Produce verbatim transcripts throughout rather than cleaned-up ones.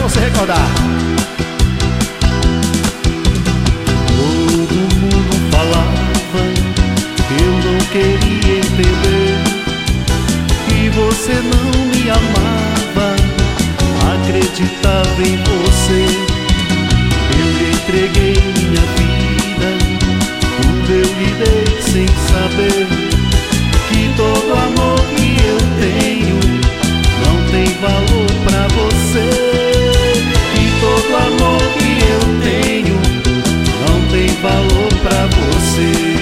você recordar. Todo mundo falava, eu não queria entender, que você não me amava, acreditava em você. Eu lhe entreguei minha vida, tudo eu lhe dei sem saber que todo amor que eu tenho não tem valor pra você. Que todo amor que eu tenho não tem valor pra você.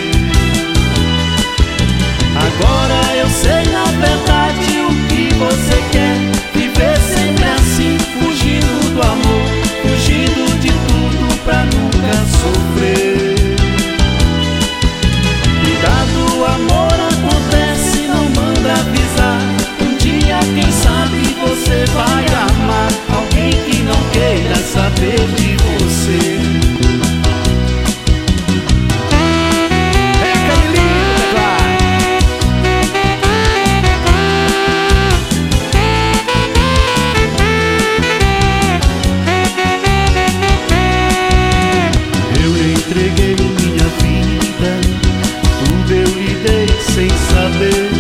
Agora eu sei na verdade o que você quer, viver sempre assim, fugindo do amor, fugindo de tudo pra nunca sofrer. Cuidado, o amor acontece, não manda avisar. Um dia quem sabe você vai amar alguém que não queira saber de você. Entreguei minha vida, tudo eu lhe dei sem saber